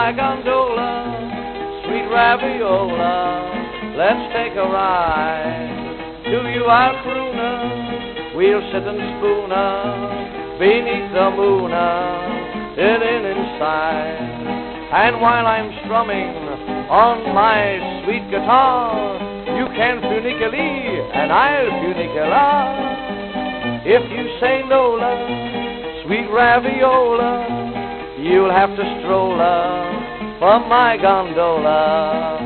my gondola, sweet raviola, let's take a ride. To you our crooner, we'll sit and spooner beneath the moon, in inside. And while I'm strumming on my sweet guitar, you can funiculi and I'll funicula. If you say Nola, sweet raviola, you'll have to stroll from my gondola.